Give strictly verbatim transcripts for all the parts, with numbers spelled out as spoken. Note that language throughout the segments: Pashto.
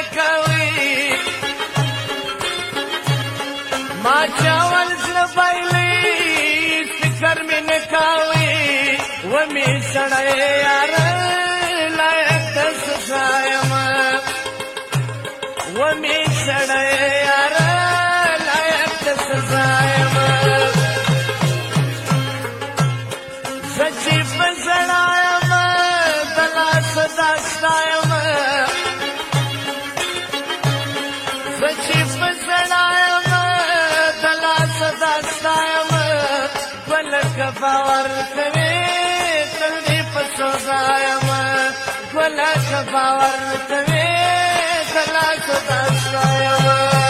کوي ما چاول زړه بایلي فکر مې نه کوي ومې سړی یاره لایق د سزا یم ومې سړی یاره لایق د سزا یم زه چې په زړه یم د لاسه داستا یم زه چې په زړه یم د لاسه داستا یم ګلکه باور کوې تل دې په سودا یم ګلکه باور کوې د لاسه داستا یم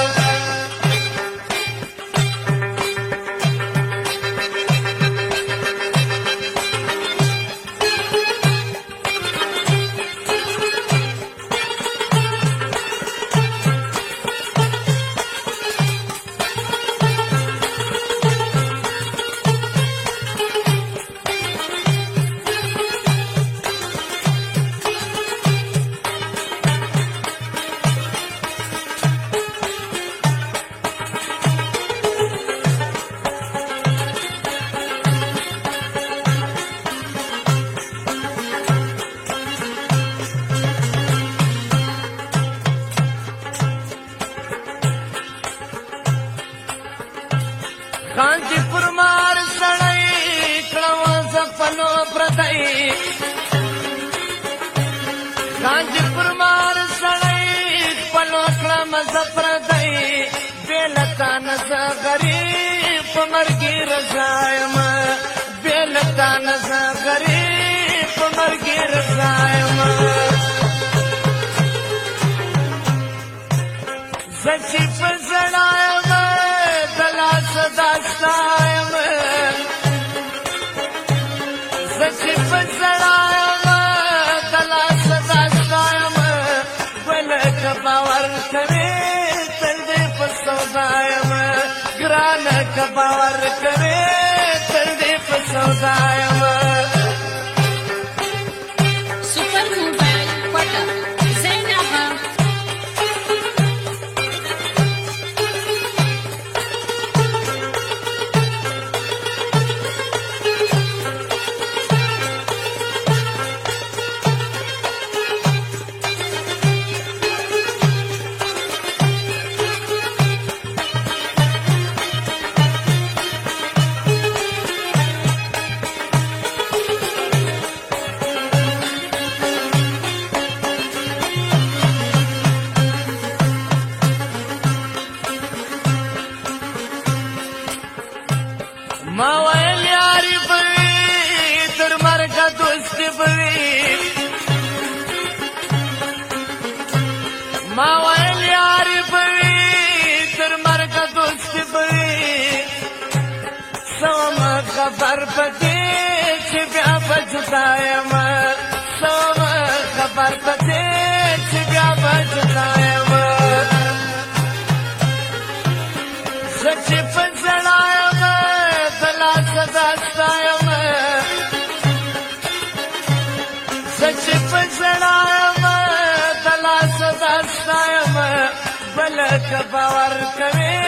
خان چې پر مار سړی کړم زپنو پردی خان چې پر مار سړی خپلو کړم زپردی بېلتا نه زه غریب په مرګي رضا یم بېلتا نه زه غریب په مرګي رضا یم زه چې په زړه یم داستا یم زه چې په زړه یم د لاسه داستا یم ګلکه باور کوې تل دې په سودا یم ګرانه که باور کوې تل دې په سودا یم سپر موبایل پټه زینبه ما ویل یاري به وي تر مرګه دوستي به وي ما ویل یاري به وي تر مرګه دوستي به وي سومه خبر په دې چې بیا به جدا یم سومه خبر په دې چې بیا به جدا یم زه چې په زړه یم داستا یم زه چې په زړه یم د لاسه داستا یم بلکه باور کوې